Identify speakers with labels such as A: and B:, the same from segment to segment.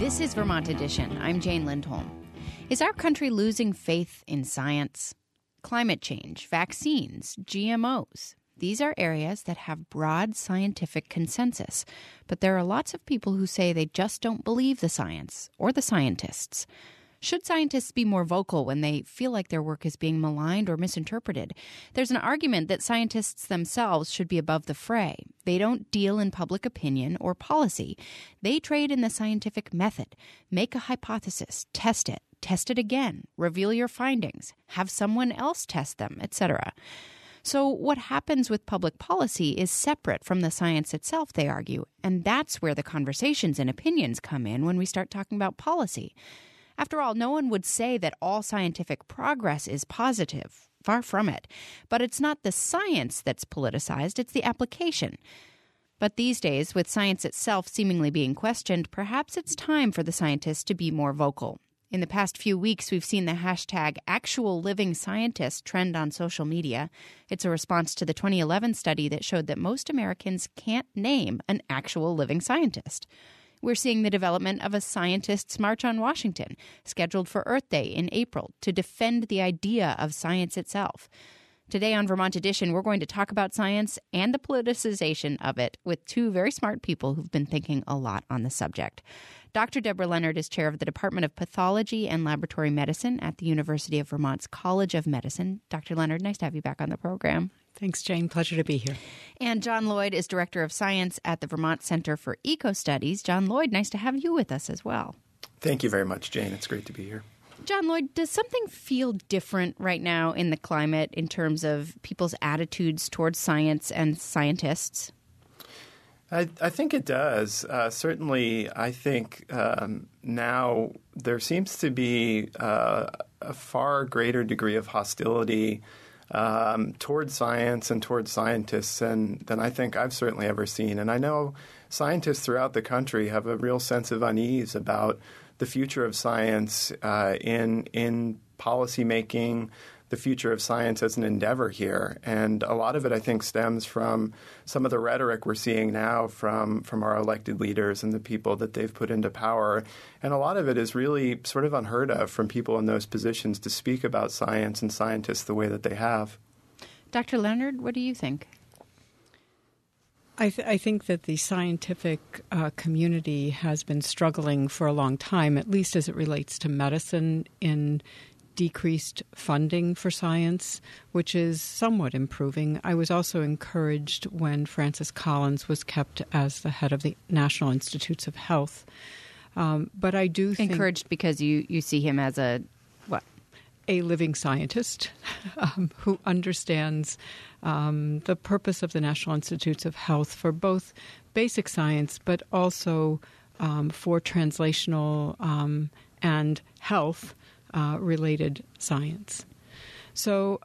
A: This is Vermont Edition. I'm Jane Lindholm. Is our country losing faith in science? Climate change, vaccines, GMOs. These are areas that have broad scientific consensus, but there are lots of people who say they just don't believe the science or the scientists. Should scientists be more vocal when they feel like their work is being maligned or misinterpreted? There's an argument that scientists themselves should be above the fray. They don't deal in public opinion or policy. They trade in the scientific method. Make a hypothesis, test it again, reveal your findings, have someone else test them, etc. So what happens with public policy is separate from the science itself, they argue, and that's where the conversations and opinions come in when we start talking about policy. After all, no one would say that all scientific progress is positive. Far from it. But it's not the science that's politicized, it's the application. But these days, with science itself seemingly being questioned, perhaps it's time for the scientists to be more vocal. In the past few weeks, we've seen the hashtag #ActualLivingScientist trend on social media. It's a response to the 2011 study that showed that most Americans can't name an actual living scientist. We're seeing the development of a scientists' march on Washington, scheduled for Earth Day in April, to defend the idea of science itself. Today on Vermont Edition, we're going to talk about science and the politicization of it with two very smart people who've been thinking a lot on the subject. Dr. Deborah Leonard is chair of the Department of Pathology and Laboratory Medicine at the University of Vermont's College of Medicine. Dr. Leonard, nice to have you back on the program.
B: Thanks, Jane. Pleasure to be here.
A: And John Lloyd is Director of Science at the Vermont Center for Eco-Studies. John Lloyd, nice to have you with us as well.
C: Thank you very much, Jane. It's great to be here.
A: John Lloyd, does something feel different right now in the climate in terms of people's attitudes towards science and scientists?
C: I think it does. Certainly, I think now there seems to be a far greater degree of hostility towards science and towards scientists than I think I've certainly ever seen. And I know scientists throughout the country have a real sense of unease about the future of science in policymaking, the future of science as an endeavor here. And a lot of it, I think, stems from some of the rhetoric we're seeing now from our elected leaders and the people that they've put into power. And a lot of it is really sort of unheard of from people in those positions to speak about science and scientists the way that they have.
A: Dr. Leonard, what do you think?
B: I think that the scientific community has been struggling for a long time, at least as it relates to medicine, in decreased funding for science, which is somewhat improving. I was also encouraged when Francis Collins was kept as the head of the National Institutes of Health. But I do think...
A: Encouraged because you see him as a what?
B: A living scientist who understands the purpose of the National Institutes of Health for both basic science, but also for translational and health related science. So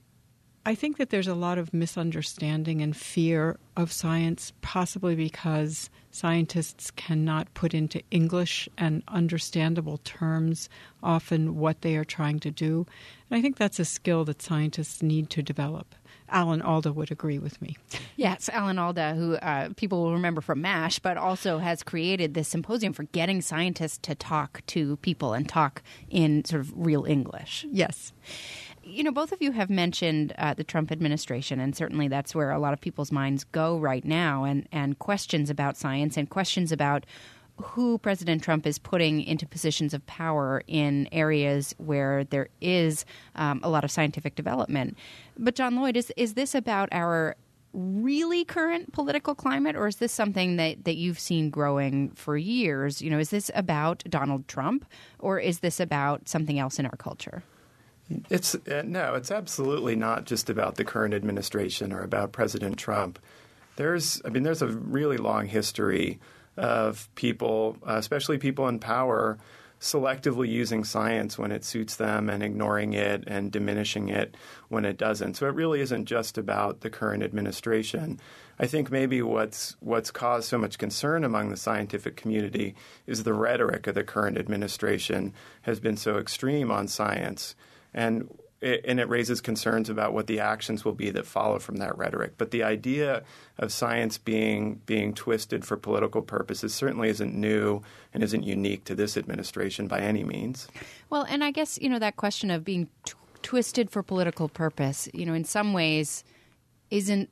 B: I think that there's a lot of misunderstanding and fear of science, possibly because scientists cannot put into English and understandable terms often what they are trying to do. And I think that's a skill that scientists need to develop. Alan Alda would agree with me.
A: Yes, Alan Alda, who people will remember from MASH, but also has created this symposium for getting scientists to talk to people and talk in sort of real English.
B: Yes.
A: You know, both of you have mentioned the Trump administration, and certainly that's where a lot of people's minds go right now, and questions about science and questions about who President Trump is putting into positions of power in areas where there is a lot of scientific development. But John Lloyd, is this about our really current political climate, or is this something that you've seen growing for years? You know, is this about Donald Trump, or is this about something else in our culture?
C: It's absolutely not just about the current administration or about President Trump. There's a really long history of people, especially people in power, selectively using science when it suits them and ignoring it and diminishing it when it doesn't. So it really isn't just about the current administration. I think maybe what's caused so much concern among the scientific community is the rhetoric of the current administration has been so extreme on science. And it raises concerns about what the actions will be that follow from that rhetoric. But the idea of science being twisted for political purposes certainly isn't new and isn't unique to this administration by any means.
A: Well, and I guess, that question of being twisted for political purpose, in some ways isn't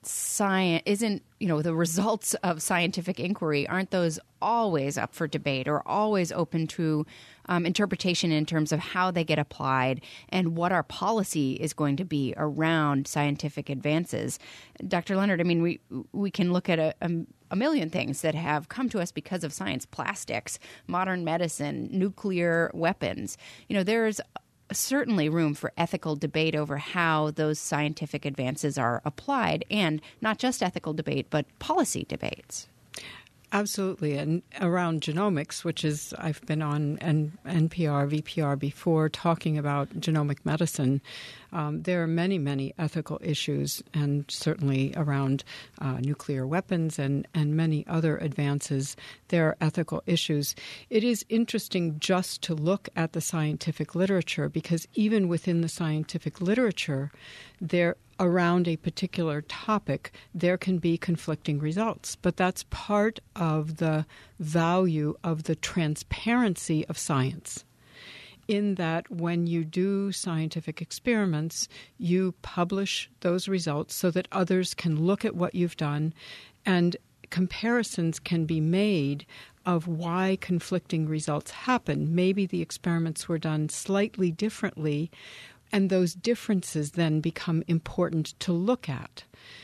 A: the results of scientific inquiry, aren't those always up for debate or always open to interpretation in terms of how they get applied and what our policy is going to be around scientific advances? Dr. Leonard, we can look at a million things that have come to us because of science: plastics, modern medicine, nuclear weapons. There's certainly room for ethical debate over how those scientific advances are applied, and not just ethical debate, but policy debates.
B: Absolutely. And around genomics, which is, I've been on NPR, VPR before talking about genomic medicine, there are many, many ethical issues, and certainly around nuclear weapons and many other advances, there are ethical issues. It is interesting just to look at the scientific literature, because even within the scientific literature, around a particular topic, there can be conflicting results. But that's part of the value of the transparency of science, in that when you do scientific experiments, you publish those results so that others can look at what you've done, and comparisons can be made of why conflicting results happen. Maybe the experiments were done slightly differently, and those differences then become important to look at.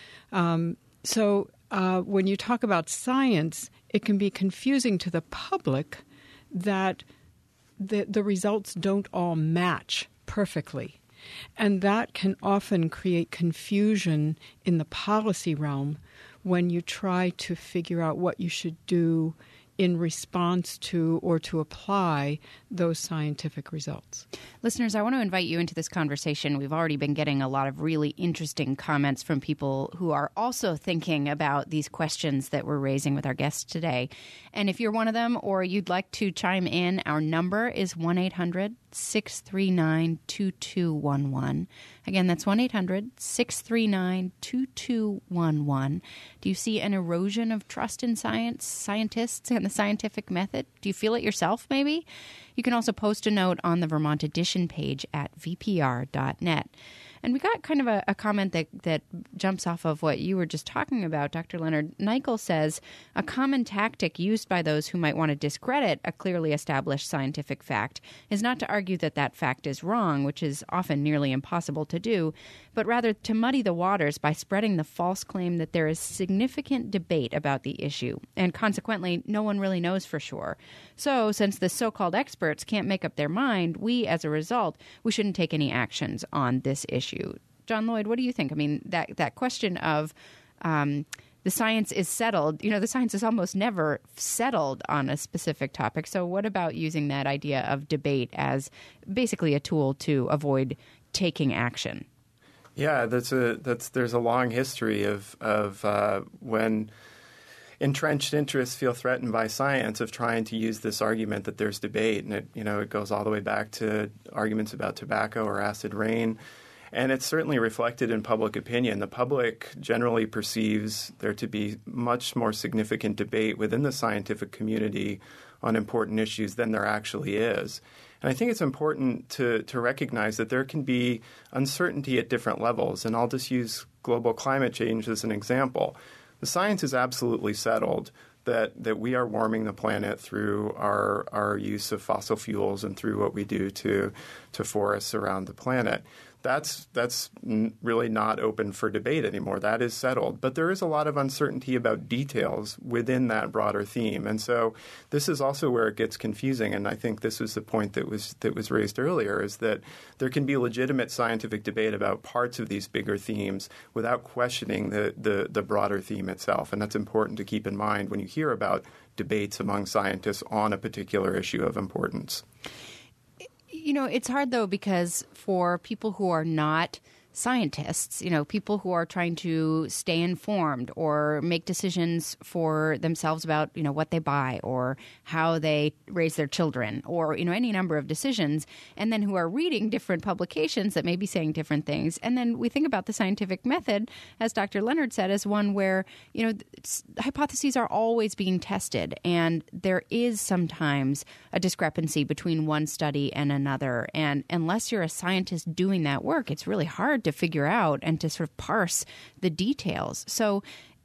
B: So when you talk about science, it can be confusing to the public that the results don't all match perfectly. And that can often create confusion in the policy realm when you try to figure out what you should do in response to or to apply those scientific results.
A: Listeners, I want to invite you into this conversation. We've already been getting a lot of really interesting comments from people who are also thinking about these questions that we're raising with our guests today. And if you're one of them or you'd like to chime in, our number is 1-800-639-2211. Again, that's 1-800-639-2211. Do you see an erosion of trust in scientists and the scientific method? Do you feel it yourself, maybe? You can also post a note on the Vermont Edition page at vpr.net. And we got kind of a comment that jumps off of what you were just talking about, Dr. Leonard. Nichol says, a common tactic used by those who might want to discredit a clearly established scientific fact is not to argue that that fact is wrong, which is often nearly impossible to do, but rather to muddy the waters by spreading the false claim that there is significant debate about the issue, and consequently, no one really knows for sure. So, since the so-called experts can't make up their mind, as a result, we shouldn't take any actions on this issue. John Lloyd, what do you think? That question of the science is settled, the science is almost never settled on a specific topic. So what about using that idea of debate as basically a tool to avoid taking action?
C: Yeah, there's a long history of when entrenched interests feel threatened by science of trying to use this argument that there's debate, and it goes all the way back to arguments about tobacco or acid rain. And it's certainly reflected in public opinion. The public generally perceives there to be much more significant debate within the scientific community on important issues than there actually is. And I think it's important to recognize that there can be uncertainty at different levels. And I'll just use global climate change as an example. The science is absolutely settled that we are warming the planet through our use of fossil fuels and through what we do to forests around the planet. That's really not open for debate anymore. That is settled. But there is a lot of uncertainty about details within that broader theme. And so this is also where it gets confusing. And I think this was the point that was raised earlier, is that there can be legitimate scientific debate about parts of these bigger themes without questioning the broader theme itself. And that's important to keep in mind when you hear about debates among scientists on a particular issue of importance.
A: It's hard, though, because for people who are not scientists, people who are trying to stay informed or make decisions for themselves about, what they buy or how they raise their children or, any number of decisions, and then who are reading different publications that may be saying different things. And then we think about the scientific method, as Dr. Leonard said, as one where, hypotheses are always being tested, and there is sometimes a discrepancy between one study and another. And unless you're a scientist doing that work, it's really hard to figure out and to sort of parse the details. So,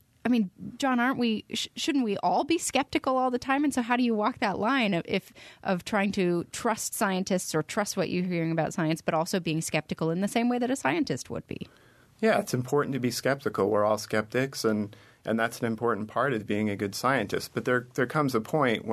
A: John, shouldn't we all be skeptical all the time? And so how do you walk that line of trying to trust scientists or trust what you're hearing about science, but also being skeptical in the same way that a scientist would be?
C: Yeah, it's important to be skeptical. We're all skeptics, and that's an important part of being a good scientist. But there comes a point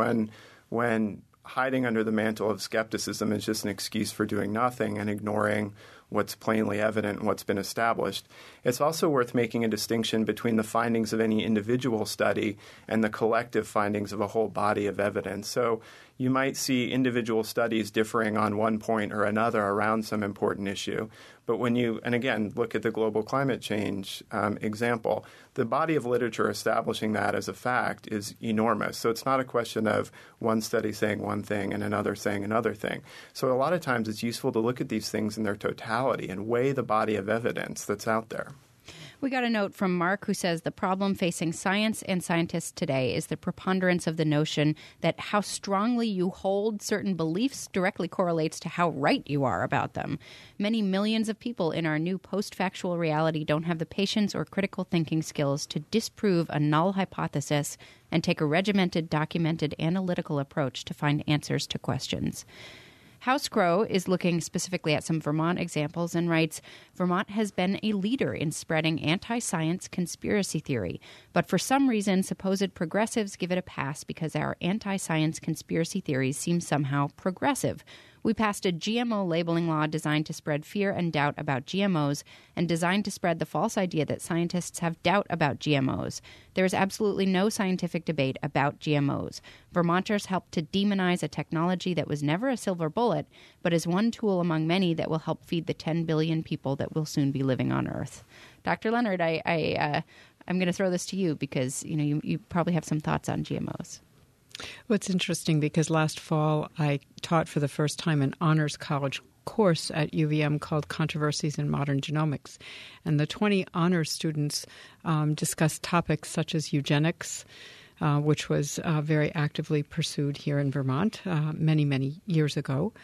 C: when hiding under the mantle of skepticism is just an excuse for doing nothing and ignoring what's plainly evident and what's been established. It's also worth making a distinction between the findings of any individual study and the collective findings of a whole body of evidence. So you might see individual studies differing on one point or another around some important issue. But when you, and again, look at the global climate change example, the body of literature establishing that as a fact is enormous. So it's not a question of one study saying one thing and another saying another thing. So a lot of times it's useful to look at these things in their totality and weigh the body of evidence that's out there.
A: We got a note from Mark who says the problem facing science and scientists today is the preponderance of the notion that how strongly you hold certain beliefs directly correlates to how right you are about them. Many millions of people in our new post-factual reality don't have the patience or critical thinking skills to disprove a null hypothesis and take a regimented, documented, analytical approach to find answers to questions. House Crow is looking specifically at some Vermont examples and writes, Vermont has been a leader in spreading anti-science conspiracy theory, but for some reason, supposed progressives give it a pass because our anti-science conspiracy theories seem somehow progressive. We passed a GMO labeling law designed to spread fear and doubt about GMOs and designed to spread the false idea that scientists have doubt about GMOs. There is absolutely no scientific debate about GMOs. Vermonters helped to demonize a technology that was never a silver bullet, but is one tool among many that will help feed the 10 billion people that will soon be living on Earth. Dr. Leonard, I'm going to throw this to you because you probably have some thoughts on GMOs.
B: Well, it's interesting because last fall I taught for the first time an honors college course at UVM called Controversies in Modern Genomics. And the 20 honors students discussed topics such as eugenics, which was very actively pursued here in Vermont many, many years ago,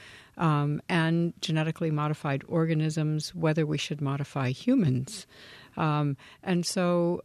B: and genetically modified organisms, whether we should modify humans. And so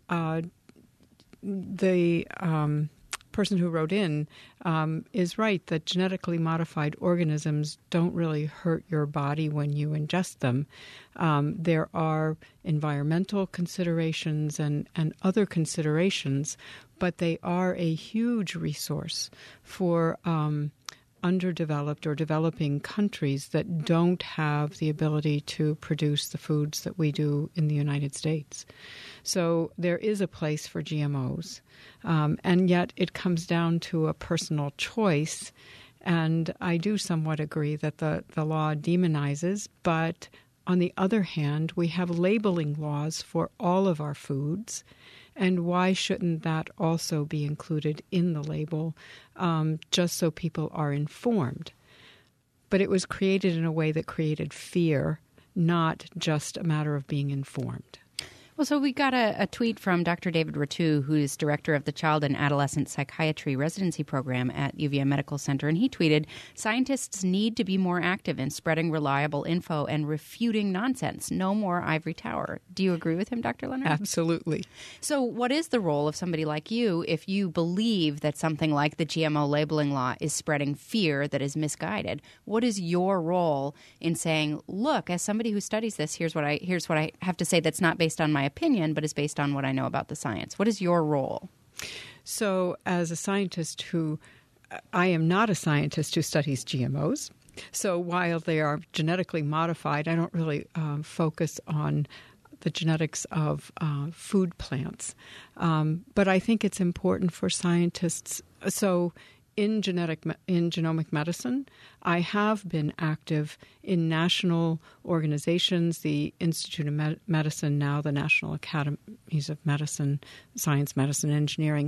B: the person who wrote in is right that genetically modified organisms don't really hurt your body when you ingest them. There are environmental considerations and other considerations, but they are a huge resource for underdeveloped or developing countries that don't have the ability to produce the foods that we do in the United States. So there is a place for GMOs, and yet it comes down to a personal choice. And I do somewhat agree that the law demonizes, but on the other hand, we have labeling laws for all of our foods. And why shouldn't that also be included in the label, just so people are informed? But it was created in a way that created fear, not just a matter of being informed.
A: Well, so we got a tweet from Dr. David Ratu, who is director of the Child and Adolescent Psychiatry Residency Program at UVM Medical Center, and he tweeted, "Scientists need to be more active in spreading reliable info and refuting nonsense. No more ivory tower." Do you agree with him, Dr. Leonard?
B: Absolutely.
A: So what is the role of somebody like you if you believe that something like the GMO labeling law is spreading fear that is misguided? What is your role in saying, look, as somebody who studies this, here's what I have to say that's not based on my opinion, but is based on what I know about the science? What is your role?
B: So as a scientist I am not a scientist who studies GMOs. So while they are genetically modified, I don't really focus on the genetics of food plants. But I think it's important for scientists. So in genomic medicine, I have been active in national organizations, the Institute of Medicine, now the National Academies of Medicine, Science, Medicine, Engineering,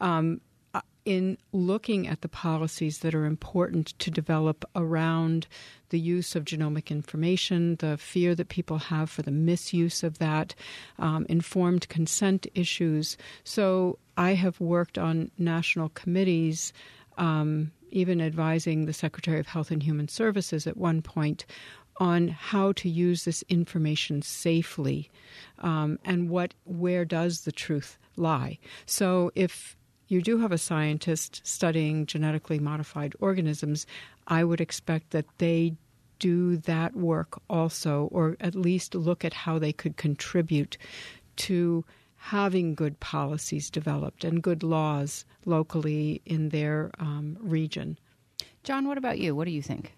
B: in looking at the policies that are important to develop around the use of genomic information, the fear that people have for the misuse of that, informed consent issues. So I have worked on national committees, even advising the Secretary of Health and Human Services at one point on how to use this information safely, and where does the truth lie. So if you do have a scientist studying genetically modified organisms, I would expect that they do that work also, or at least look at how they could contribute to having good policies developed and good laws locally in their region.
A: John, what about you? What do you think?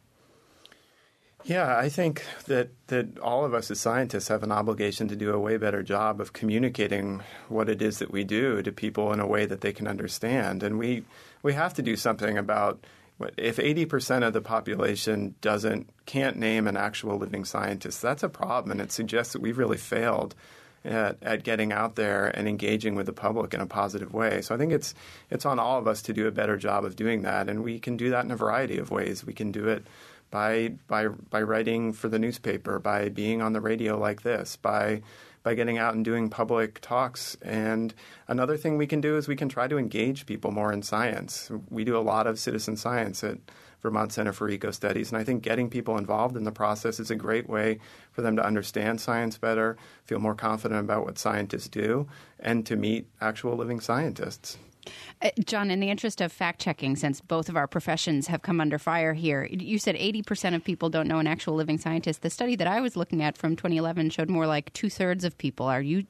C: Yeah, I think that all of us as scientists have an obligation to do a way better job of communicating what it is that we do to people in a way that they can understand. And we have to do something about if 80% of the population can't name an actual living scientist. That's a problem, and it suggests that we've really failed at getting out there and engaging with the public in a positive way. So I think it's on all of us to do a better job of doing that, and we can do that in a variety of ways. We can do it by writing for the newspaper, by being on the radio like this, by getting out and doing public talks. And another thing we can do is we can try to engage people more in science. We do a lot of citizen science at Vermont Center for Eco Studies, and I think getting people involved in the process is a great way for them to understand science better, feel more confident about what scientists do, and to meet actual living scientists.
A: John, in the interest of fact-checking, since both of our professions have come under fire here, you said 80% of people don't know an actual living scientist. The study that I was looking at from 2011 showed more like two-thirds of people.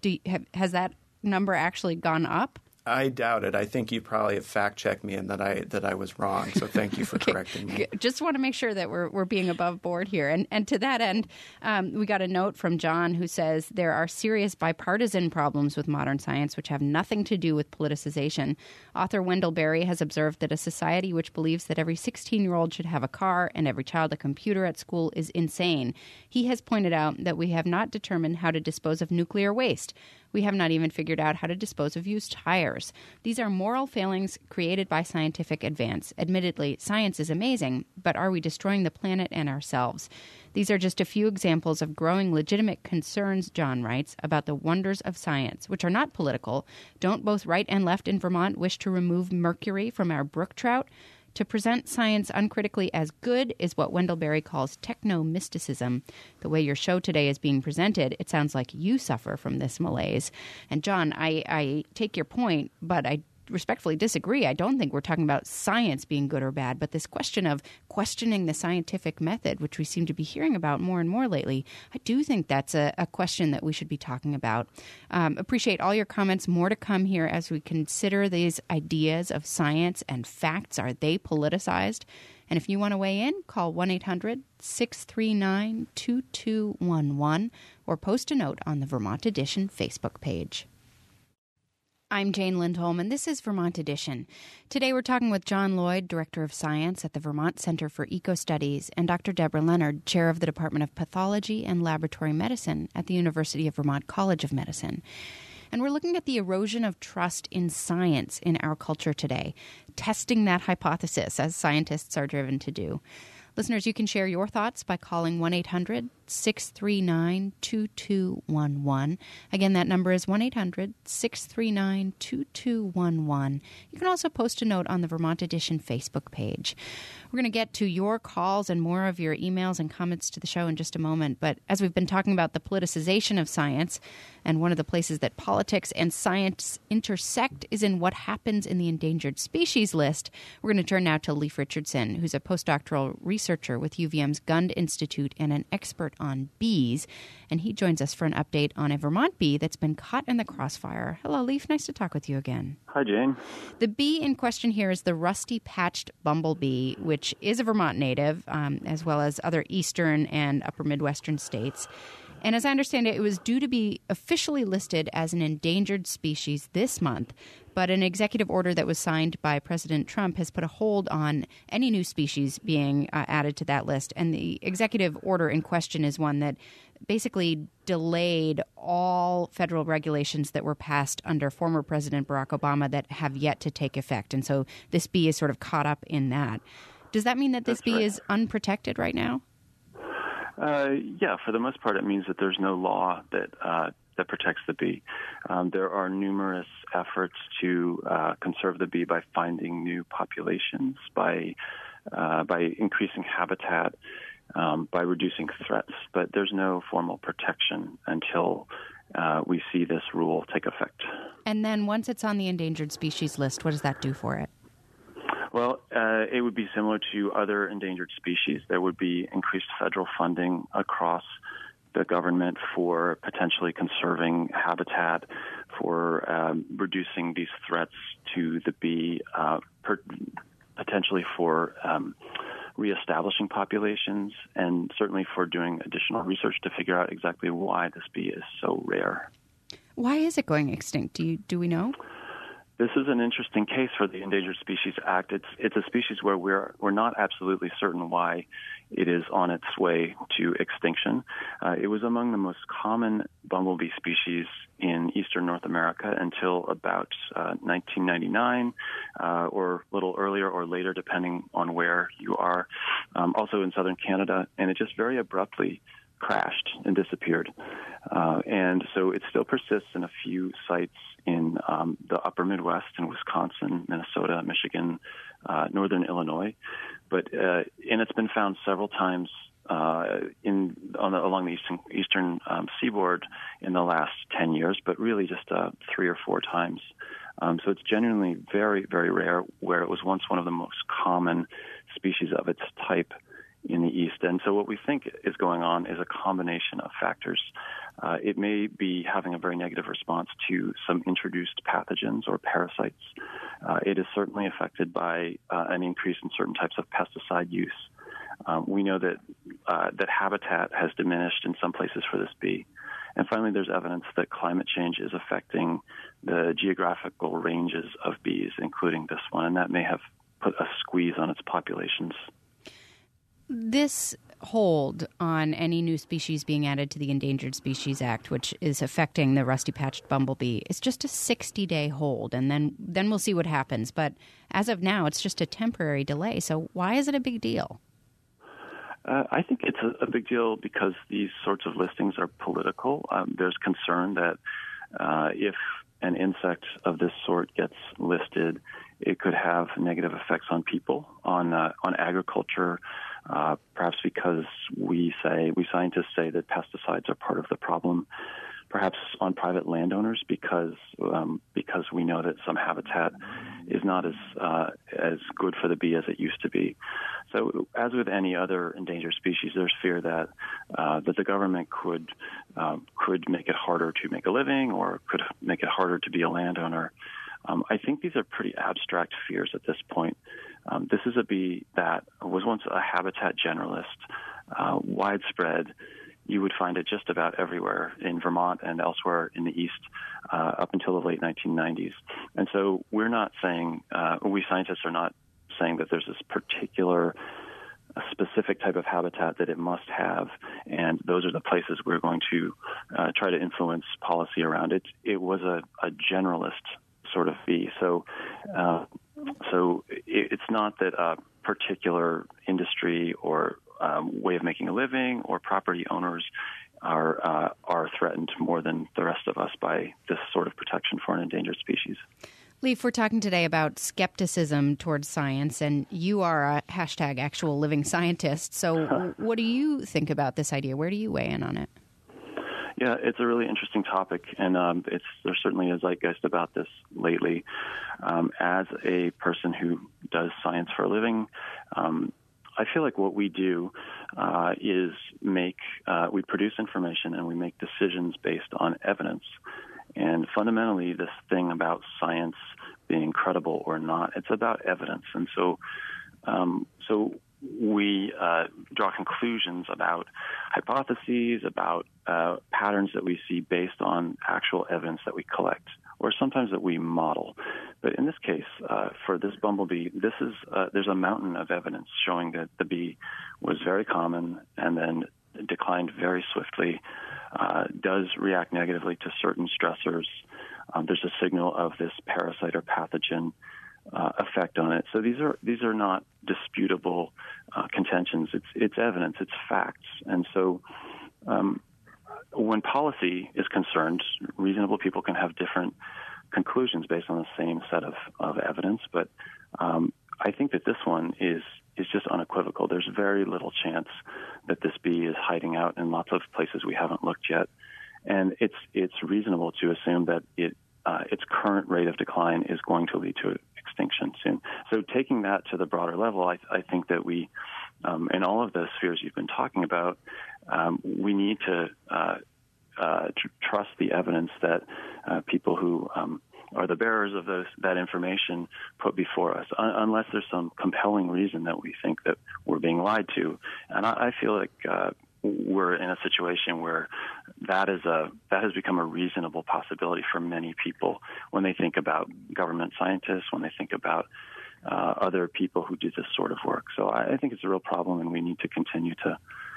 A: Has that number actually gone up?
C: I doubt it. I think you probably have fact-checked me and that I was wrong. So thank you for correcting me.
A: Just want to make sure that we're being above board here. And to that end, we got a note from John who says there are serious bipartisan problems with modern science which have nothing to do with politicization. Author Wendell Berry has observed that a society which believes that every 16-year-old should have a car and every child a computer at school is insane. He has pointed out that we have not determined how to dispose of nuclear waste. We have not even figured out how to dispose of used tires. These are moral failings created by scientific advance. Admittedly, science is amazing, but are we destroying the planet and ourselves? These are just a few examples of growing legitimate concerns, John writes, about the wonders of science, which are not political. Don't both right and left in Vermont wish to remove mercury from our brook trout? To present science uncritically as good is what Wendell Berry calls techno-mysticism. The way your show today is being presented, it sounds like you suffer from this malaise. And John, I take your point, but I respectfully disagree. I don't think we're talking about science being good or bad, but this question of questioning the scientific method, which we seem to be hearing about more and more lately, I do think that's a question that we should be talking about. Appreciate all your comments. More to come here as we consider these ideas of science and facts. Are they politicized? And if you want to weigh in, call 1-800-639-2211 or post a note on the Vermont Edition Facebook page. I'm Jane Lindholm, and this is Vermont Edition. Today we're talking with John Lloyd, Director of Science at the Vermont Center for Eco Studies, and Dr. Deborah Leonard, Chair of the Department of Pathology and Laboratory Medicine at the University of Vermont College of Medicine. And we're looking at the erosion of trust in science in our culture today, testing that hypothesis as scientists are driven to do. Listeners, you can share your thoughts by calling 1-800-639-2211. Again, that number is 1-800-639-2211. You can also post a note on the Vermont Edition Facebook page. We're going to get to your calls and more of your emails and comments to the show in just a moment. But as we've been talking about the politicization of science, and one of the places that politics and science intersect is in what happens in the endangered species list, we're going to turn now to Leif Richardson, who's a postdoctoral researcher with UVM's Gund Institute and an expert on bees. And he joins us for an update on a Vermont bee that's been caught in the crossfire. Hello, Leif. Nice to talk with you again.
D: Hi, Jane.
A: The bee in question here is the rusty-patched bumblebee, which is a Vermont native, as well as other eastern and upper Midwestern states. And as I understand it, it was due to be officially listed as an endangered species this month. But an executive order that was signed by President Trump has put a hold on any new species being added to that list. And the executive order in question is one that basically delayed all federal regulations that were passed under former President Barack Obama that have yet to take effect. And so this bee is sort of caught up in that. Does that mean that this bee is unprotected right now?
D: Yeah, for the most part, it means that there's no law that protects the bee. There are numerous efforts to conserve the bee by finding new populations, by increasing habitat, by reducing threats. But there's no formal protection until we see this rule take effect.
A: And then once it's on the endangered species list, what does that do for it?
D: Well, it would be similar to other endangered species. There would be increased federal funding across the government for potentially conserving habitat, for reducing these threats to the bee, potentially for reestablishing populations, and certainly for doing additional research to figure out exactly why this bee is so rare.
A: Why is it going extinct? Do we know?
D: This is an interesting case for the Endangered Species Act. It's a species where we're not absolutely certain why it is on its way to extinction. It was among the most common bumblebee species in eastern North America until about 1999, or a little earlier or later, depending on where you are. Also in southern Canada, and it just very abruptly crashed and disappeared. And so it still persists in a few sites in the upper Midwest, in Wisconsin, Minnesota, Michigan, northern Illinois. But and it's been found several times along the eastern seaboard in the last 10 years, but really just 3 or 4 times. So it's genuinely very, very rare, where it was once one of the most common species of its type in the East. And so what we think is going on is a combination of factors. It may be having a very negative response to some introduced pathogens or parasites. It is certainly affected by an increase in certain types of pesticide use. We know that habitat has diminished in some places for this bee. And finally, there's evidence that climate change is affecting the geographical ranges of bees, including this one, and that may have put a squeeze on its populations.
A: This hold on any new species being added to the Endangered Species Act, which is affecting the rusty-patched bumblebee, is just a 60-day hold, and then we'll see what happens. But as of now, it's just a temporary delay. So why is it a big deal?
D: I think it's a big deal because these sorts of listings are political. There's concern that if an insect of this sort gets listed, it could have negative effects on people, on agriculture, perhaps because we scientists say that pesticides are part of the problem, perhaps on private landowners because we know that some habitat is not as good for the bee as it used to be. So, as with any other endangered species, there's fear that the government could make it harder to make a living, or could make it harder to be a landowner. I think these are pretty abstract fears at this point. This is a bee that was once a habitat generalist, widespread. You would find it just about everywhere in Vermont and elsewhere in the East up until the late 1990s. And so we're not saying, we scientists are not saying that there's this particular specific type of habitat that it must have, and those are the places we're going to try to influence policy around it. It was a generalist sort of bee. So it's not that a particular industry or way of making a living or property owners are threatened more than the rest of us by this sort of protection for an endangered species.
A: Leif, we're talking today about skepticism towards science, and you are a hashtag actual living scientist. So what do you think about this idea? Where do you weigh in on it?
D: Yeah, it's a really interesting topic, and there's certainly a zeitgeist about this lately. As a person who does science for a living, I feel like what we do is we produce information and we make decisions based on evidence. And fundamentally, this thing about science being credible or not, it's about evidence. And so we draw conclusions about hypotheses, about patterns that we see based on actual evidence that we collect, or sometimes that we model. But in this case, for this bumblebee, there's a mountain of evidence showing that the bee was very common and then declined very swiftly, does react negatively to certain stressors. There's a signal of this parasite or pathogen effect on it. So these are not disputable contentions. It's evidence. It's facts. And so when policy is concerned, reasonable people can have different conclusions based on the same set of evidence. But I think that this one is just unequivocal. There's very little chance that this bee is hiding out in lots of places we haven't looked yet. And it's reasonable to assume that its current rate of decline is going to lead to extinction soon. So taking that to the broader level, I think that we, in all of the spheres you've been talking about, we need to trust the evidence that people who are the bearers of that information put before us, unless there's some compelling reason that we think that we're being lied to. And I feel like we're in a situation where that has become a reasonable possibility for many people when they think about government scientists, when they think about other people who do this sort of work. So I think it's a real problem, and we need to continue to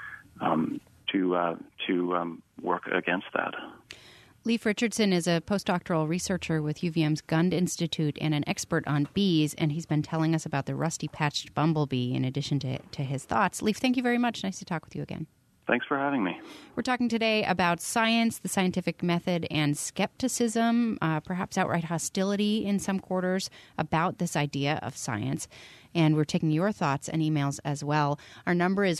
D: work against that.
A: Leif Richardson is a postdoctoral researcher with UVM's Gund Institute and an expert on bees, and he's been telling us about the rusty-patched bumblebee in addition to his thoughts. Leif, thank you very much. Nice to talk with you again.
D: Thanks for having me.
A: We're talking today about science, the scientific method, and skepticism, perhaps outright hostility in some quarters about this idea of science. And we're taking your thoughts and emails as well. Our number is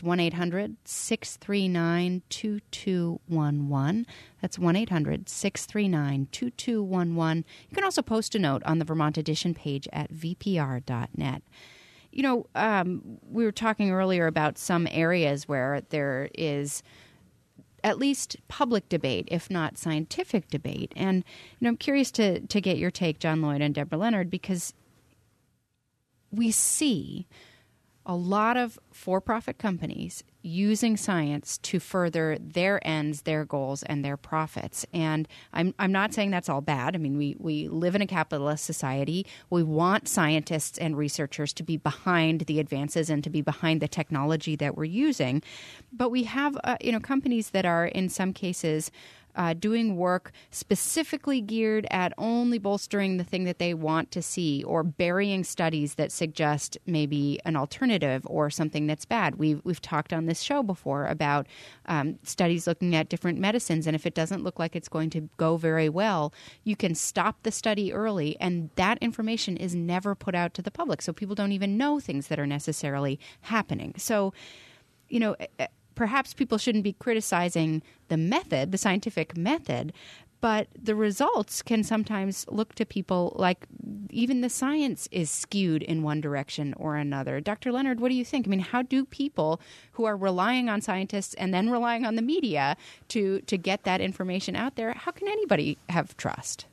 A: 1-800-639-2211. That's 1-800-639-2211. You can also post a note on the Vermont Edition page at vpr.net. You know, we were talking earlier about some areas where there is at least public debate, if not scientific debate. And, I'm curious to get your take, John Lloyd and Deborah Leonard, because we see a lot of for-profit companies using science to further their ends, their goals, and their profits. And I'm not saying that's all bad. I mean, we live in a capitalist society. We want scientists and researchers to be behind the advances and to be behind the technology that we're using. But we have, companies that are in some cases doing work specifically geared at only bolstering the thing that they want to see, or burying studies that suggest maybe an alternative or something that's bad. We've talked on this show before about studies looking at different medicines, and if it doesn't look like it's going to go very well, you can stop the study early, and that information is never put out to the public, so people don't even know things that are necessarily happening. So, perhaps people shouldn't be criticizing the method, the scientific method, but the results can sometimes look to people like even the science is skewed in one direction or another. Dr. Leonard, what do you think? I mean, how do people who are relying on scientists and then relying on the media to get that information out there, how can anybody have trust?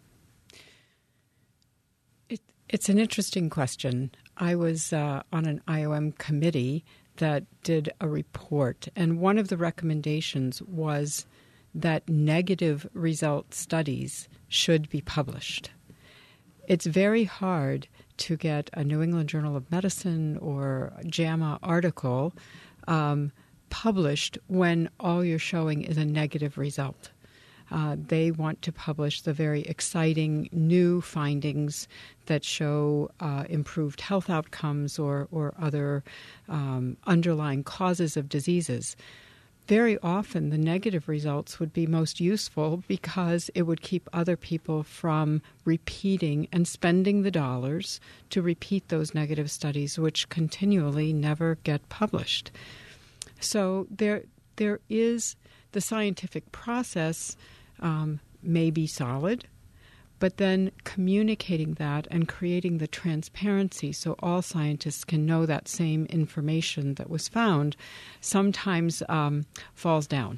B: It's an interesting question. I was on an IOM committee that did a report, and one of the recommendations was that negative result studies should be published. It's very hard to get a New England Journal of Medicine or JAMA article published when all you're showing is a negative result. They want to publish the very exciting new findings that show improved health outcomes or other underlying causes of diseases. Very often the negative results would be most useful because it would keep other people from repeating and spending the dollars to repeat those negative studies, which continually never get published. So there is the scientific process may be solid, but then communicating that and creating the transparency so all scientists can know that same information that was found sometimes falls down.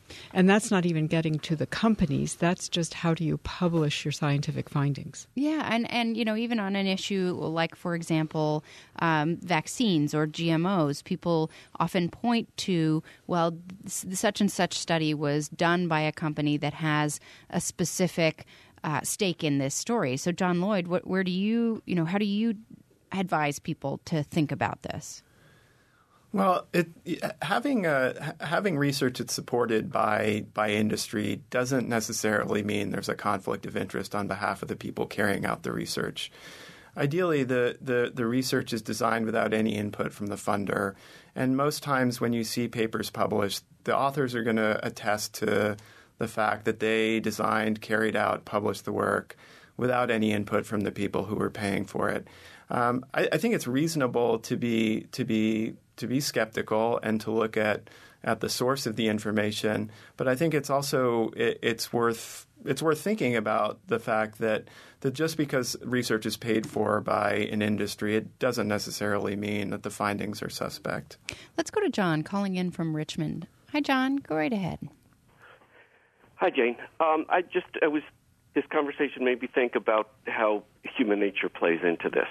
B: And that's not even getting to the companies. That's just how do you publish your scientific findings.
A: Yeah, and even on an issue like, for example, vaccines or GMOs, people often point to, well, such and such study was done by a company that has a specific stake in this story. So, John Lloyd, how do you advise people to think about this?
C: Well, having research that's supported by industry doesn't necessarily mean there's a conflict of interest on behalf of the people carrying out the research. Ideally, the research is designed without any input from the funder, and most times when you see papers published, the authors are going to attest to the fact that they designed, carried out, published the work without any input from the people who were paying for it. I think it's reasonable to be skeptical and to look at the source of the information, but I think it's also it's worth thinking about the fact that just because research is paid for by an industry, it doesn't necessarily mean that the findings are suspect.
A: Let's go to John calling in from Richmond. Hi, John. Go right ahead.
E: Hi, Jane. This conversation made me think about how human nature plays into this.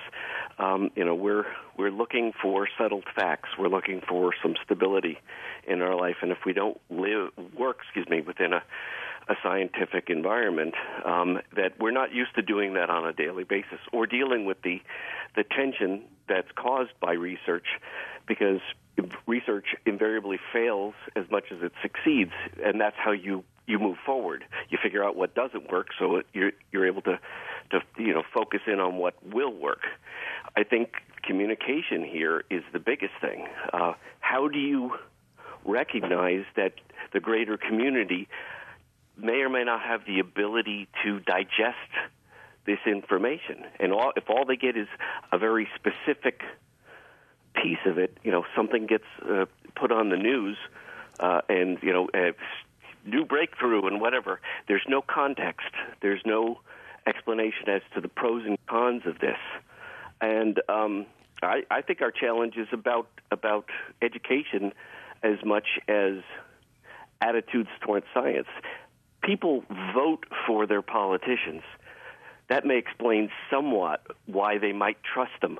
E: We're looking for settled facts. We're looking for some stability in our life, and if we don't work within a scientific environment, that we're not used to doing that on a daily basis, or dealing with the tension that's caused by research, because research invariably fails as much as it succeeds, and that's how you move forward. You figure out what doesn't work, so you're able to focus in on what will work. I think communication here is the biggest thing. How do you recognize that the greater community may or may not have the ability to digest this information? And if all they get is a very specific piece of it, something gets put on the news, and new breakthrough and whatever, there's no context. There's no explanation as to the pros and cons of this. And I think our challenge is about education as much as attitudes towards science. People vote for their politicians. That may explain somewhat why they might trust them.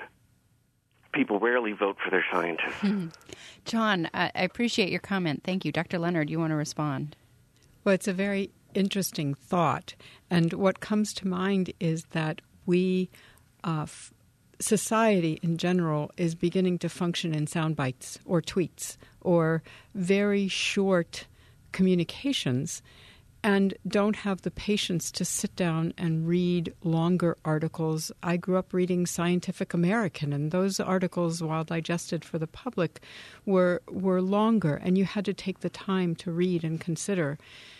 E: People rarely vote for their scientists.
A: John, I appreciate your comment. Thank you. Dr. Leonard, you want to respond?
B: Well, it's a very interesting thought. And what comes to mind is that society in general is beginning to function in sound bites or tweets or very short communications, and don't have the patience to sit down and read longer articles. I grew up reading Scientific American, and those articles, while digested for the public, were longer, and you had to take the time to read and consider.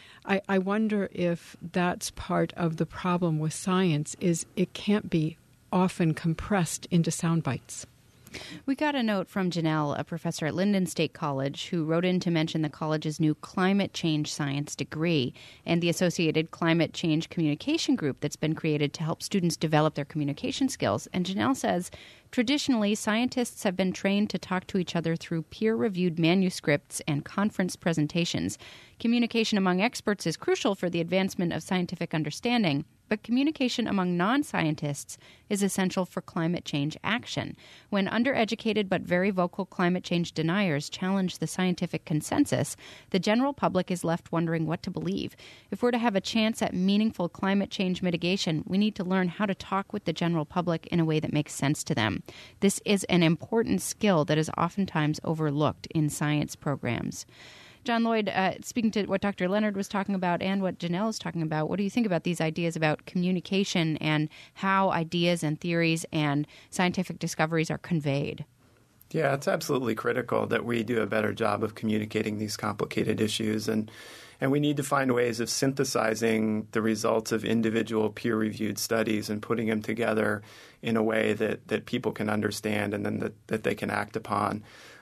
B: I wonder if that's part of the problem with science, is it can't be often compressed into sound bites.
A: We got a note from Janelle, a professor at Lyndon State College, who wrote in to mention the college's new climate change science degree and the associated climate change communication group that's been created to help students develop their communication skills. And Janelle says, traditionally, scientists have been trained to talk to each other through peer-reviewed manuscripts and conference presentations. Communication among experts is crucial for the advancement of scientific understanding, but communication among non-scientists is essential for climate change action. When undereducated but very vocal climate change deniers challenge the scientific consensus, the general public is left wondering what to believe. If we're to have a chance at meaningful climate change mitigation, we need to learn how to talk with the general public in a way that makes sense to them. This is an important skill that is oftentimes overlooked in science programs. John Lloyd, speaking to what Dr. Leonard was talking about and what Janelle is talking about, what do you think about these ideas about communication and how ideas and theories and scientific discoveries are conveyed?
C: Yeah, it's absolutely critical that we do a better job of communicating these complicated issues, and we need to find ways of synthesizing the results of individual peer-reviewed studies and putting them together in a way that people can understand and then that they can act upon.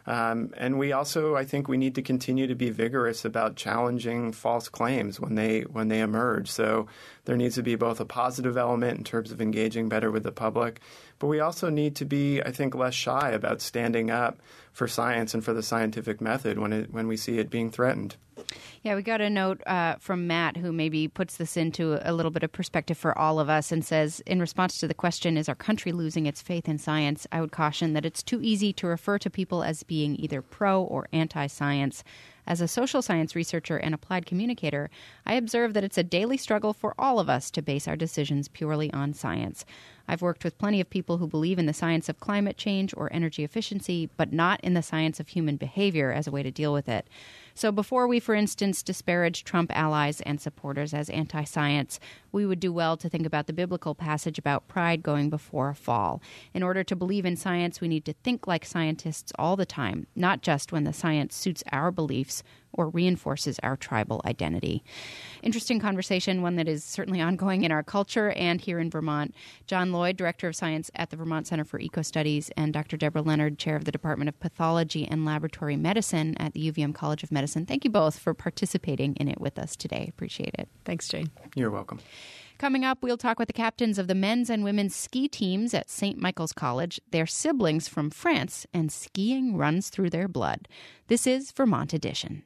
C: And we also, I think, we need to continue to be vigorous about challenging false claims when they emerge. So there needs to be both a positive element in terms of engaging better with the public, but we also need to be, I think, less shy about standing up for science and for the scientific method when we see it being threatened.
A: Yeah, we got a note from Matt who maybe puts this into a little bit of perspective for all of us and says, in response to the question, is our country losing its faith in science? I would caution that it's too easy to refer to people as being either pro or anti-science. As a social science researcher and applied communicator, I observe that it's a daily struggle for all of us to base our decisions purely on science. I've worked with plenty of people who believe in the science of climate change or energy efficiency, but not in the science of human behavior as a way to deal with it. So before we, for instance, disparage Trump allies and supporters as anti-science, we would do well to think about the biblical passage about pride going before a fall. In order to believe in science, we need to think like scientists all the time, not just when the science suits our beliefs or reinforces our tribal identity. Interesting conversation, one that is certainly ongoing in our culture and here in Vermont. John Lloyd, Director of Science at the Vermont Center for Eco-Studies, and Dr. Deborah Leonard, Chair of the Department of Pathology and Laboratory Medicine at the UVM College of Medicine. Thank you both for participating in it with us today. Appreciate it.
B: Thanks, Jane.
C: You're welcome.
A: Coming up, we'll talk with the captains of the men's and women's ski teams at St. Michael's College. They're siblings from France, and skiing runs through their blood. This is Vermont Edition.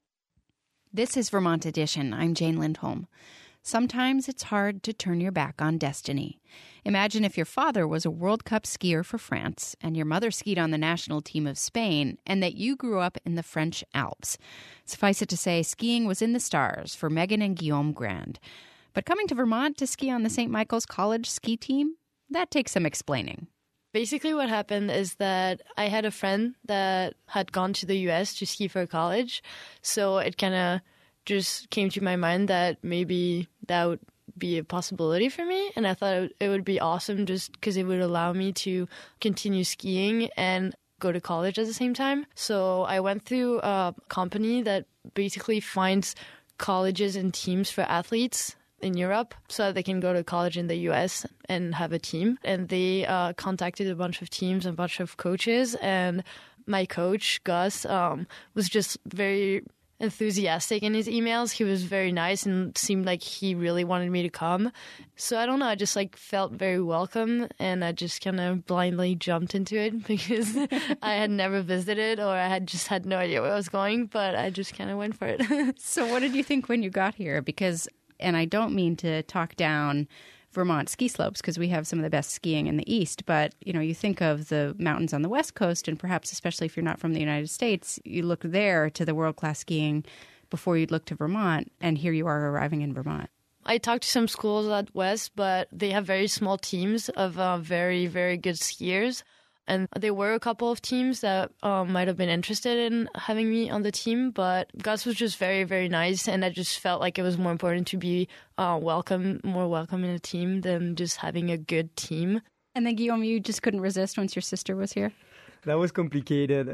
A: This is Vermont Edition. I'm Jane Lindholm. Sometimes it's hard to turn your back on destiny. Imagine if your father was a World Cup skier for France and your mother skied on the national team of Spain and that you grew up in the French Alps. Suffice it to say, skiing was in the stars for Megan and Guillaume Grand. But coming to Vermont to ski on the St. Michael's College ski team, that takes some explaining.
F: Basically what happened is that I had a friend that had gone to the U.S. to ski for college, so it kind of just came to my mind that maybe that would be a possibility for me, and I thought it would be awesome just because it would allow me to continue skiing and go to college at the same time. So I went through a company that basically finds colleges and teams for athletes in Europe so that they can go to college in the US and have a team. And they contacted a bunch of teams and a bunch of coaches. And my coach, Gus, was just very enthusiastic in his emails. He was very nice and seemed like he really wanted me to come. So I don't know, I just felt very welcome, and I just kind of blindly jumped into it because I had never visited, or I had just had no idea where I was going, but I just kind of went for it.
A: So what did you think when you got here? Because, and I don't mean to talk down Vermont ski slopes because we have some of the best skiing in the East, but you think of the mountains on the West Coast, and perhaps especially if you're not from the United States, you look there to the world-class skiing before you'd look to Vermont, and here you are arriving in Vermont.
F: I talked to some schools out west, but they have very small teams of very, very good skiers. And there were a couple of teams that might have been interested in having me on the team, but Gus was just very, very nice, and I just felt like it was more important to be more welcome in a team than just having a good team.
A: And then, Guillaume, you just couldn't resist once your sister was here?
G: That was complicated.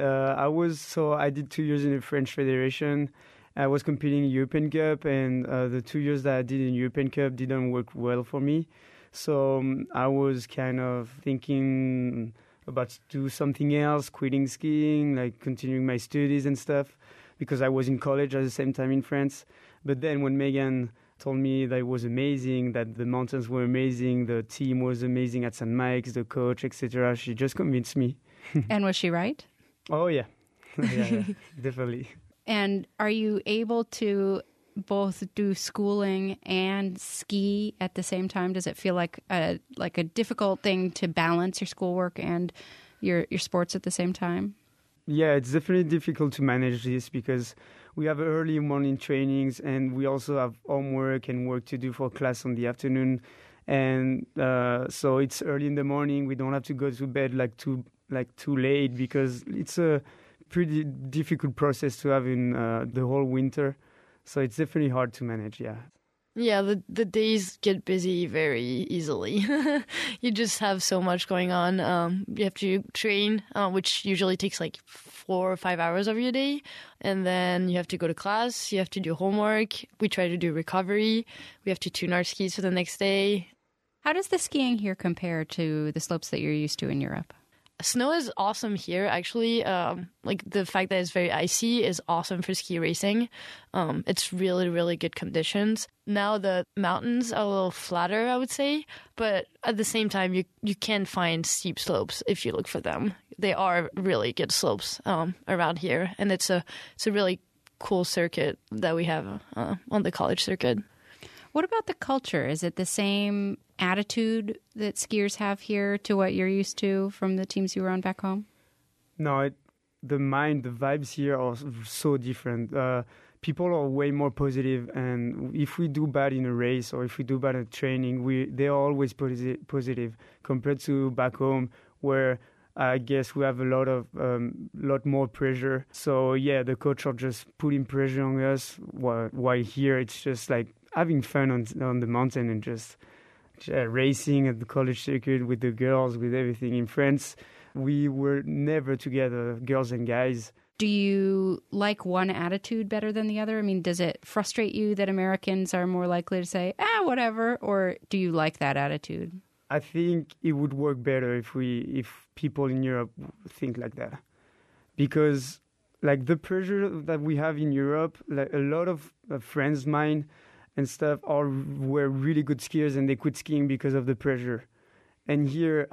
G: I did 2 years in the French Federation. I was competing in European Cup, and the 2 years that I did in European Cup didn't work well for me. So I was kind of thinking about do something else, quitting skiing, continuing my studies and stuff, because I was in college at the same time in France. But then when Megan told me that it was amazing, that the mountains were amazing, the team was amazing at St. Mike's, the coach, etc., she just convinced me.
A: And was she right?
G: Oh, yeah. yeah, definitely.
A: And are you able to both do schooling and ski at the same time? Does it feel like a difficult thing to balance your schoolwork and your sports at the same time?
G: Yeah, it's definitely difficult to manage this because we have early morning trainings, and we also have homework and work to do for class on the afternoon. And so it's early in the morning. We don't have to go to bed too late because it's a pretty difficult process to have in the whole winter. So it's definitely hard to manage, yeah.
F: Yeah, the days get busy very easily. You just have so much going on. You have to train, which usually takes 4 or 5 hours of your day. And then you have to go to class. You have to do homework. We try to do recovery. We have to tune our skis for the next day.
A: How does the skiing here compare to the slopes that you're used to in Europe?
F: Snow is awesome here, actually. The fact that it's very icy is awesome for ski racing. It's really, really good conditions. Now the mountains are a little flatter, I would say, but at the same time, you can find steep slopes if you look for them. They are really good slopes around here, and it's a really cool circuit that we have on the college circuit.
A: What about the culture? Is it the same attitude that skiers have here to what you're used to from the teams you were on back home?
G: No, the vibes here are so different. People are way more positive, and if we do bad in a race or if we do bad at training, they are always positive compared to back home, where I guess we have a lot more pressure. So yeah, the coach are just putting pressure on us. While here, it's just like having fun on the mountain and just racing at the college circuit with the girls, with everything. In France, we were never together, girls and guys.
A: Do you like one attitude better than the other? I mean, does it frustrate you that Americans are more likely to say, whatever, or do you like that attitude?
G: I think it would work better if people in Europe think like that. Because like the pressure that we have in Europe, like a lot of friends of mine and stuff were really good skiers and they quit skiing because of the pressure. And here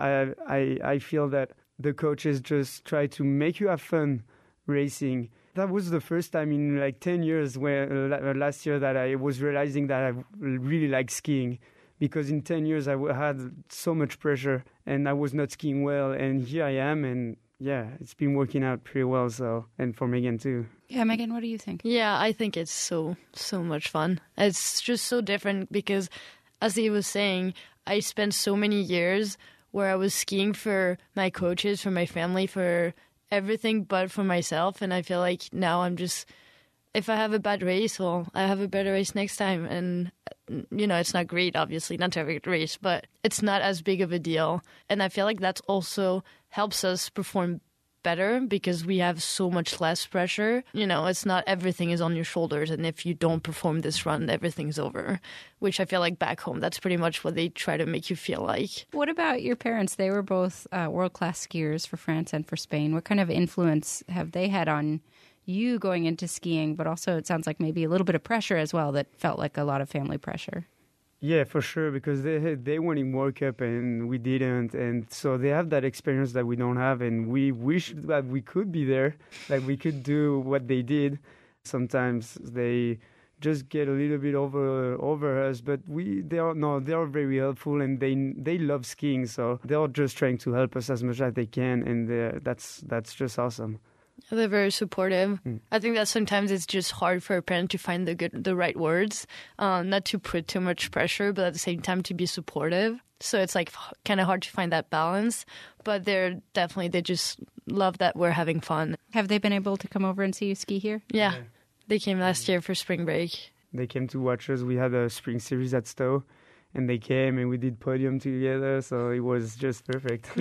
G: I feel that the coaches just try to make you have fun racing. That was the first time in like 10 years where last year that I was realizing that I really like skiing, because in 10 years I had so much pressure and I was not skiing well, and here I am, and yeah, it's been working out pretty well. So, and for Megan too.
A: Yeah, Megan, what do you think?
F: Yeah, I think it's so much fun. It's just so different because, as he was saying, I spent so many years where I was skiing for my coaches, for my family, for everything but for myself. And I feel like now I'm just, if I have a bad race, well, I have a better race next time. And, it's not great, obviously, not to have a good race, but it's not as big of a deal. And I feel like that also helps us perform better because we have so much less pressure. It's not everything is on your shoulders, and if you don't perform this run, everything's over, which I feel like back home, that's pretty much what they try to make you feel like.
A: What about your parents? They were both world-class skiers for France and for Spain. What kind of influence have they had on you going into skiing, but also it sounds like maybe a little bit of pressure as well that felt like a lot of family pressure?
G: Yeah, for sure, because they won in World Cup and we didn't, and so they have that experience that we don't have, and we wish that we could be there, like we could do what they did. Sometimes they just get a little bit over us, but they are very helpful, and they love skiing, so they are just trying to help us as much as they can, and that's just awesome.
F: They're very supportive. I think that sometimes it's just hard for a parent to find the right words, not to put too much pressure, but at the same time to be supportive. So it's like kind of hard to find that balance. But they just love that we're having fun.
A: Have they been able to come over and see you ski here?
F: Yeah. They came last year for spring break.
G: They came to watch us. We had a spring series at Stowe. And they came and we did podium together, so it was just perfect.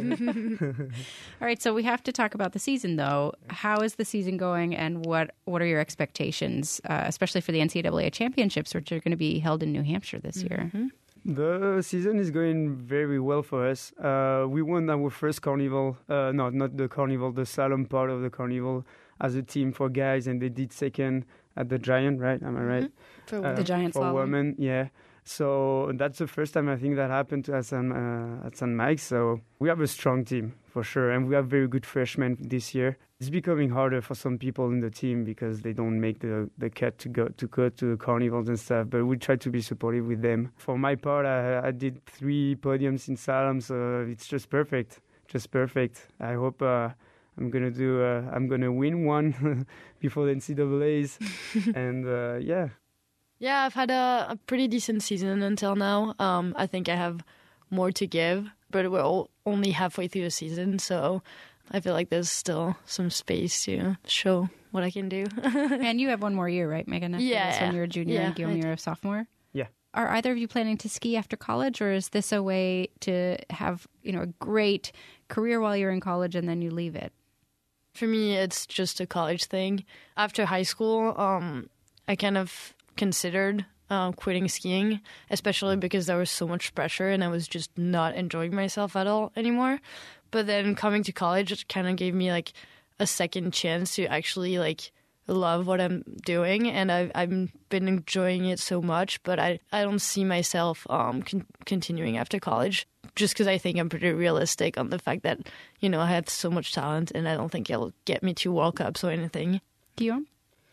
A: All right, so we have to talk about the season, though. How is the season going, and what are your expectations, especially for the NCAA championships, which are going to be held in New Hampshire this year?
G: The season is going very well for us. We won our first carnival, not the carnival, the slalom part of the carnival as a team for guys, and they did second at the Giant, right? Am I right?
A: For the Giant
G: for
A: slalom.
G: For women, yeah. So that's the first time I think that happened to us at St. Mike's. So we have a strong team for sure, and we have very good freshmen this year. It's becoming harder for some people in the team because they don't make the cut to go to carnivals and stuff. But we try to be supportive with them. For my part, I did 3 podiums in slalom, so it's just perfect, I hope I'm gonna win one before the NCAAs, and yeah.
F: Yeah, I've had a pretty decent season until now. I think I have more to give, but we're only halfway through the season, so I feel like there's still some space to show what I can do.
A: And you have one more year, right, Megan?
F: Yeah.
A: When you're a junior and Guillaume, you're a sophomore?
G: Yeah.
A: Are either of you planning to ski after college, or is this a way to have a great career while you're in college and then you leave it?
F: For me, it's just a college thing. After high school, I kind of considered quitting skiing, especially because there was so much pressure and I was just not enjoying myself at all anymore. But then coming to college, it kind of gave me like a second chance to actually like love what I'm doing, and I've been enjoying it so much. But I don't see myself continuing after college, just because I think I'm pretty realistic on the fact that I have so much talent, and I don't think it'll get me to World Cups or anything.
A: Guillaume?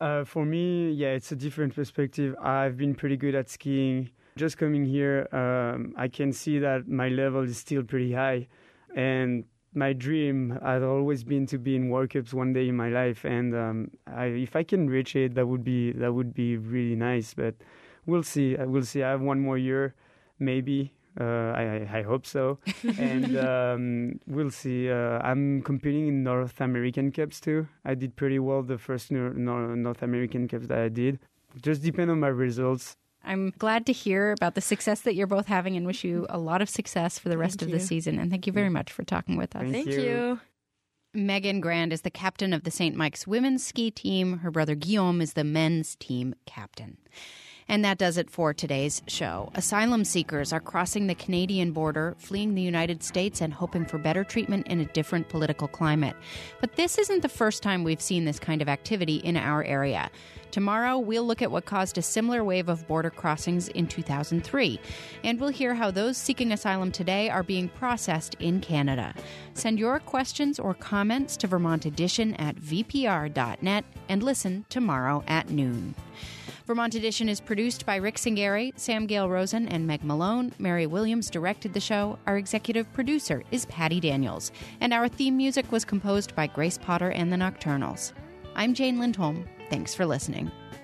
G: For me, yeah, it's a different perspective. I've been pretty good at skiing. Just coming here, I can see that my level is still pretty high. And my dream had always been to be in World Cups one day in my life. And if I can reach it, that would be really nice. But we'll see. I have one more year, maybe. I hope so. And we'll see. I'm competing in North American Cups too. I did pretty well the first North American Cups that I did. Just depend on my results.
A: I'm glad to hear about the success that you're both having and wish you a lot of success for the rest of the season. And thank you very much for talking with us.
G: Thank you.
A: Megan Grand is the captain of the St. Mike's women's ski team. Her brother Guillaume is the men's team captain. And that does it for today's show. Asylum seekers are crossing the Canadian border, fleeing the United States and hoping for better treatment in a different political climate. But this isn't the first time we've seen this kind of activity in our area. Tomorrow, we'll look at what caused a similar wave of border crossings in 2003. And we'll hear how those seeking asylum today are being processed in Canada. Send your questions or comments to Vermont Edition at vpr.net and listen tomorrow at noon. Vermont Edition is produced by Rick Singeri, Sam Gale Rosen, and Meg Malone. Mary Williams directed the show. Our executive producer is Patty Daniels. And our theme music was composed by Grace Potter and the Nocturnals. I'm Jane Lindholm. Thanks for listening.